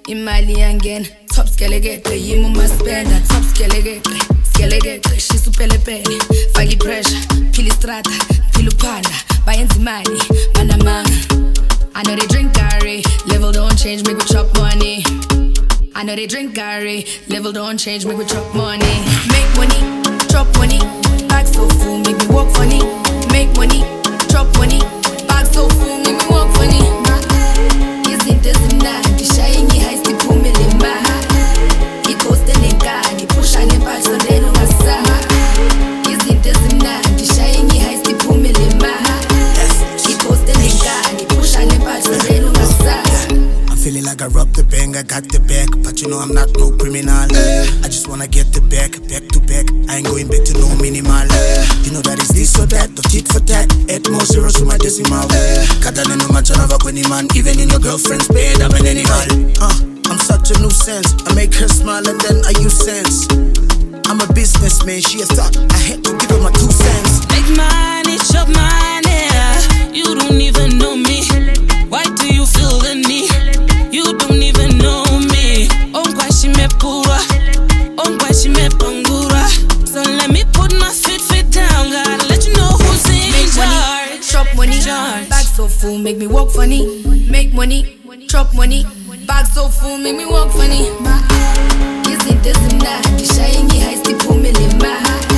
imali yangena top skelegeqe yimi uma spenda top skelegeqe shisa upelepele faka pressure phila istrata phila uphanda bayenza imali banamanga. I know they drink Gary, level don't change, make we chop money. I know they drink Gary, level don't change, make we chop money. Make money, chop money, bag so full, make me walk funny. Make money, chop money, bag so full, make me walk funny. Isn't this mnandi, shayingi high still phumile maha. Ikoste nenkani, pusha nepal so then ungasaha. Isn't this mnandi, shayingi high still phumile maha. Ikoste nenkani, pusha nepal so then ungasaha. Feeling like I robbed the bank, I got the back, but you know I'm not no criminal. I just wanna get the back to back. I ain't going back to no minimal. You know that is this or that, or tit for tat. Add more zeros to my decimal. Katana no match on any man, even in your girlfriend's bed, I'm an animal. I'm such a nuisance. I make her smile and then I use sense. I'm a businessman, she a thought. I had to give her my 2 cents. Make money, chop money. You don't even know me. Why do you feel the need? You don't even know me. Ongwashi me pura, ongwashi me pangura. So let me put my feet down. Gotta let you know who's in Make charge. money, chop money, Charge. bag so full, make me walk funny. Make money, chop money, bag so full, make me walk funny. Isn't this mnandi, shayingi high still phumile maha.